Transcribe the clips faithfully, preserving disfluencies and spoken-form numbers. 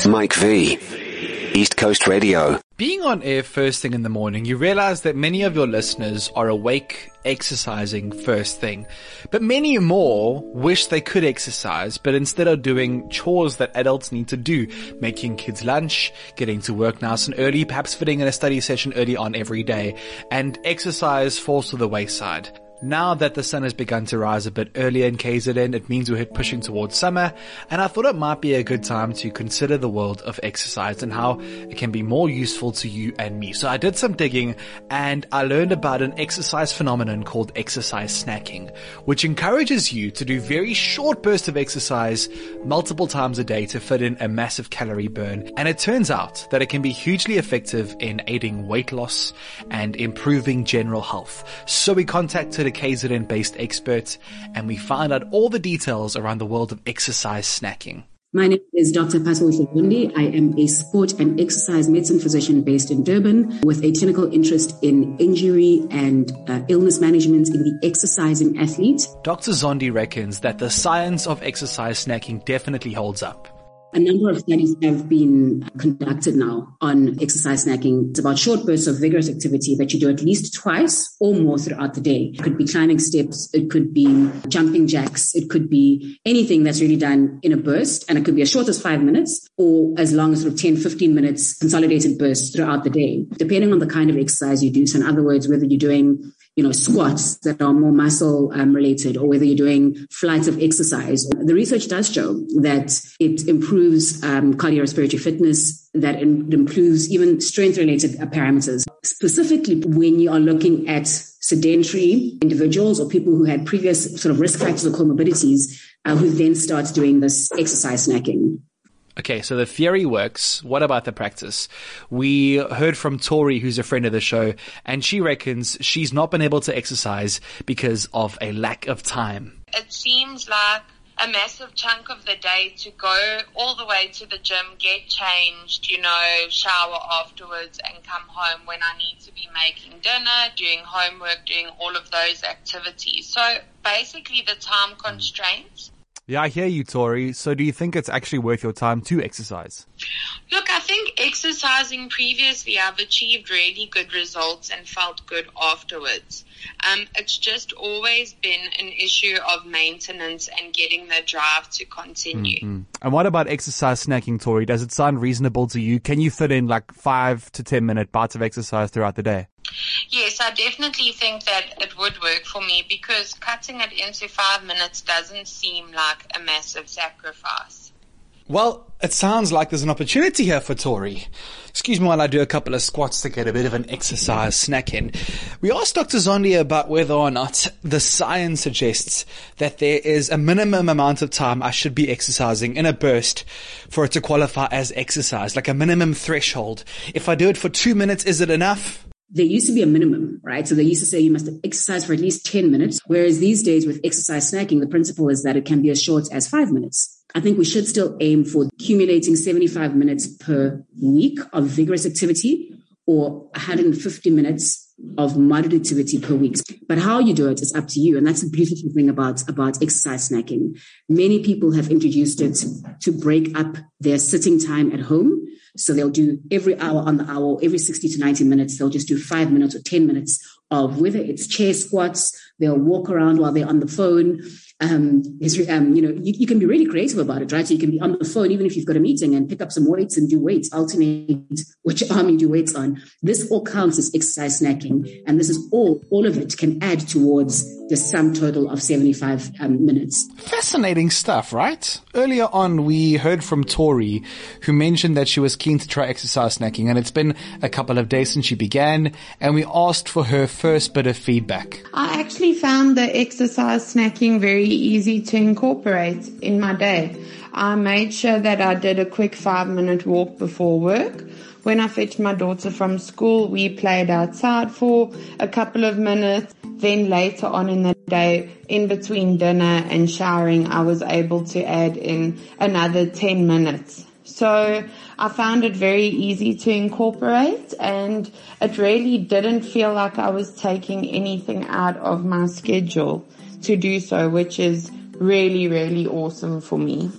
Mike V, East Coast Radio. Being on air first thing in the morning, you realize that many of your listeners are awake, exercising first thing. But many more wish they could exercise, but instead are doing chores that adults need to do, making kids lunch, getting to work nice and early, perhaps fitting in a study session early on every day, and exercise falls to the wayside. Now that the sun has begun to rise a bit earlier in K Z N, it means we're pushing towards summer, and I thought it might be a good time to consider the world of exercise and how it can be more useful to you and me. So I did some digging, and I learned about an exercise phenomenon called exercise snacking, which encourages you to do very short bursts of exercise multiple times a day to fit in a massive calorie burn. And it turns out that it can be hugely effective in aiding weight loss and improving general health. So we contacted a K Z N-based expert, and we found out all the details around the world of exercise snacking. My name is Doctor Patwell Shavundi. I am a sport and exercise medicine physician based in Durban with a clinical interest in injury and uh, illness management in the exercising athlete. Doctor Zondi reckons that the science of exercise snacking definitely holds up. A number of studies have been conducted now on exercise snacking. It's about short bursts of vigorous activity that you do at least twice or more throughout the day. It could be climbing steps. It could be jumping jacks. It could be anything that's really done in a burst. And it could be as short as five minutes or as long as sort of ten, fifteen minutes consolidated bursts throughout the day, depending on the kind of exercise you do. So in other words, whether you're doing you know, squats that are more muscle um, related, or whether you're doing flights of exercise. The research does show that it improves um, cardiorespiratory fitness, that it improves even strength related parameters. Specifically, when you are looking at sedentary individuals or people who had previous sort of risk factors or comorbidities, uh, who then start doing this exercise snacking. Okay, so the theory works. What about the practice? We heard from Tori, who's a friend of the show, and she reckons she's not been able to exercise because of a lack of time. It seems like a massive chunk of the day to go all the way to the gym, get changed, you know, shower afterwards and come home when I need to be making dinner, doing homework, doing all of those activities. So basically the time constraints. Yeah, I hear you, Tori. So do you think it's actually worth your time to exercise? Look, I think exercising previously, I've achieved really good results and felt good afterwards. Um, it's just always been an issue of maintenance and getting the drive to continue. Mm-hmm. And what about exercise snacking, Tori? Does it sound reasonable to you? Can you fit in like five to ten minute bites of exercise throughout the day? Yes, I definitely think that it would work for me because cutting it into five minutes doesn't seem like a massive sacrifice. Well, it sounds like there's an opportunity here for Tori. Excuse me while I do a couple of squats to get a bit of an exercise snack in. We asked Doctor Zondi about whether or not the science suggests that there is a minimum amount of time I should be exercising in a burst for it to qualify as exercise, like a minimum threshold. If I do it for two minutes, is it enough? There used to be a minimum, right? So they used to say you must exercise for at least ten minutes, whereas these days with exercise snacking, the principle is that it can be as short as five minutes. I think we should still aim for accumulating seventy-five minutes per week of vigorous activity or one hundred fifty minutes of moderate activity per week. But how you do it is up to you. And that's the beautiful thing about, about exercise snacking. Many people have introduced it to break up their sitting time at home. So they'll do every hour on the hour, every sixty to ninety minutes, they'll just do five minutes or ten minutes of whether it's chair squats, they'll walk around while they're on the phone. Um, um, you know, you, you can be really creative about it, right? So you can be on the phone, even if you've got a meeting, and pick up some weights and do weights, alternate which arm you do weights on. This all counts as exercise snacking. And this is all, all of it can add towards the sum total of seventy-five um, minutes. Fascinating stuff, right? Earlier on, we heard from Tori, who mentioned that she was keen to try exercise snacking, and it's been a couple of days since she began, and we asked for her first bit of feedback. I actually found the exercise snacking very easy to incorporate in my day. I made sure that I did a quick five minute walk before work. When I fetched my daughter from school, we played outside for a couple of minutes. Then later on in the day, in between dinner and showering, I was able to add in another ten minutes. So I found it very easy to incorporate, and it really didn't feel like I was taking anything out of my schedule to do so, which is really, really awesome for me.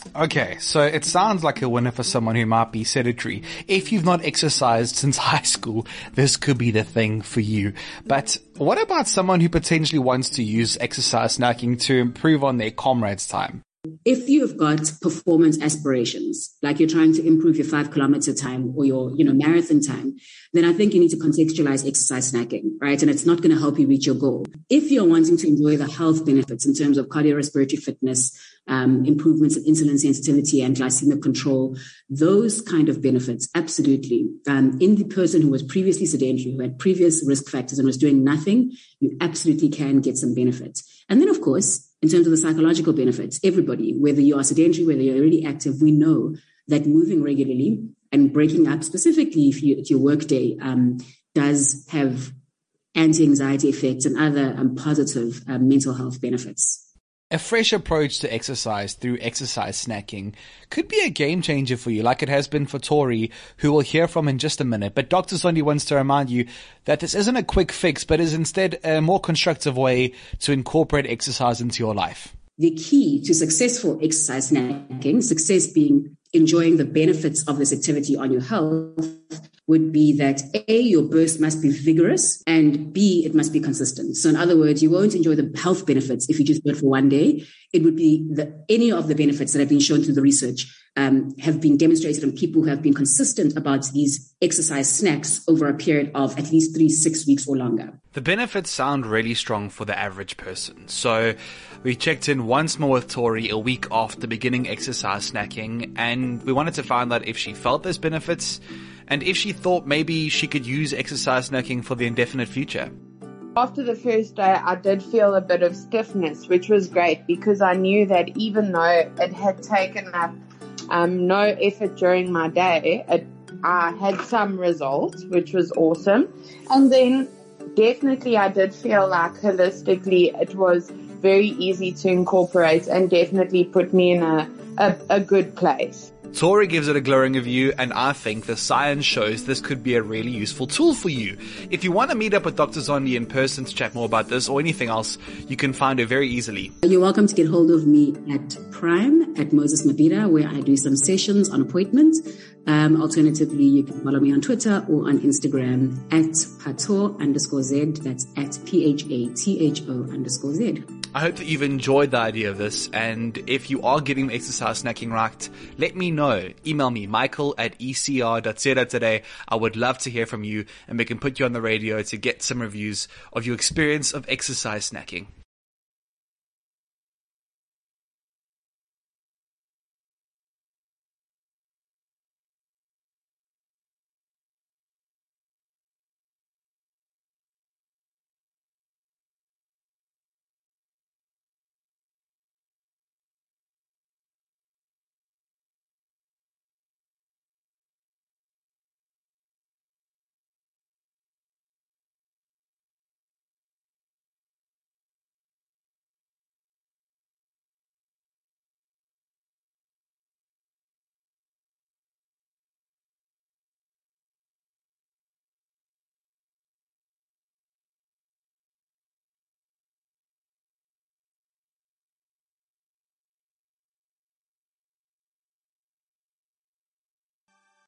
Okay, so it sounds like a winner for someone who might be sedentary. If you've not exercised since high school, this could be the thing for you. But what about someone who potentially wants to use exercise snacking to improve on their comrades' time? If you've got performance aspirations, like you're trying to improve your five kilometer time or your, you know, marathon time, then I think you need to contextualize exercise snacking, right? And it's not going to help you reach your goal. If you're wanting to enjoy the health benefits in terms of cardiorespiratory fitness, um, improvements in insulin sensitivity and glycemic control, those kind of benefits, absolutely. Um, in the person who was previously sedentary, who had previous risk factors and was doing nothing, you absolutely can get some benefits. And then, of course, in terms of the psychological benefits, everybody, whether you are sedentary, whether you're already active, we know that moving regularly and breaking up, specifically if you, at your workday, um, does have anti-anxiety effects and other um, positive um, mental health benefits. A fresh approach to exercise through exercise snacking could be a game changer for you, like it has been for Tori, who we'll hear from in just a minute. But Doctor Zondi wants to remind you that this isn't a quick fix, but is instead a more constructive way to incorporate exercise into your life. The key to successful exercise snacking, success being enjoying the benefits of this activity on your health, would be that A, your burst must be vigorous, and B, it must be consistent. So in other words, you won't enjoy the health benefits if you just do it for one day. It would be that any of the benefits that have been shown through the research um, have been demonstrated in people who have been consistent about these exercise snacks over a period of at least three, six weeks or longer. The benefits sound really strong for the average person. So we checked in once more with Tori a week after beginning exercise snacking, and we wanted to find out if she felt those benefits and if she thought maybe she could use exercise snacking for the indefinite future. After the first day, I did feel a bit of stiffness, which was great because I knew that even though it had taken up um, no effort during my day, it, I had some results, which was awesome. And then definitely I did feel like holistically it was very easy to incorporate and definitely put me in a, a, a good place. Tori gives it a glowing review, and I think the science shows this could be a really useful tool for you. If you want to meet up with Doctor Zondi in person to chat more about this or anything else, you can find her very easily. You're welcome to get hold of me at Prime, at Moses Mabhida, where I do some sessions on appointment. Um, alternatively, you can follow me on Twitter or on Instagram at Patho underscore Z. That's at P H A T H O underscore Z. I hope that you've enjoyed the idea of this, and if you are getting the exercise snacking right, let me know. Email me, michael at e c r dot z today. I would love to hear from you, and we can put you on the radio to get some reviews of your experience of exercise snacking.